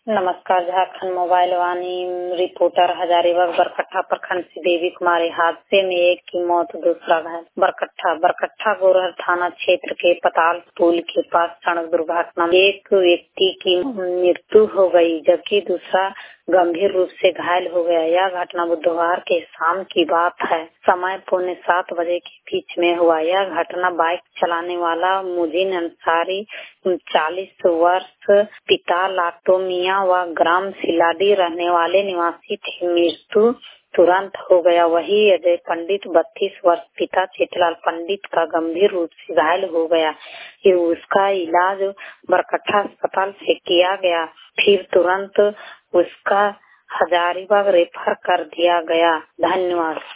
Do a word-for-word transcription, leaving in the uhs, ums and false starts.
नमस्कार। Jharkhand mobile Vani reporter Hazaribagh Barkatha प्रखंड से देवी कुमारी। हादसे में एक की मौत, दूसरा घायल। बरकट्ठा बरकट्ठा गोरहर थाना क्षेत्र के पताल पुल के पास सड़क दुर्घटना में एक व्यक्ति की मृत्यु हो गई, जबकि दूसरा गंभीर रूप से घायल हो गया। यह घटना बुधवार के शाम की बात है। समय पौने सात बजे के बीच में हुआ। यह घटना बाइक चलाने वाला मुजीन अंसारी चालीस वर्ष पिता लाटो मियाँ व ग्राम सिलाडी रहने वाले निवासी थे। मृत्यु तुरंत हो गया। वही अजय पंडित बत्तीस वर्ष पिता चेतलाल पंडित का गंभीर रूप से घायल हो गया। उसका इलाज बरकट्ठा अस्पताल से किया गया, फिर तुरंत उसका हजारीबाग रेफर कर दिया गया। धन्यवाद।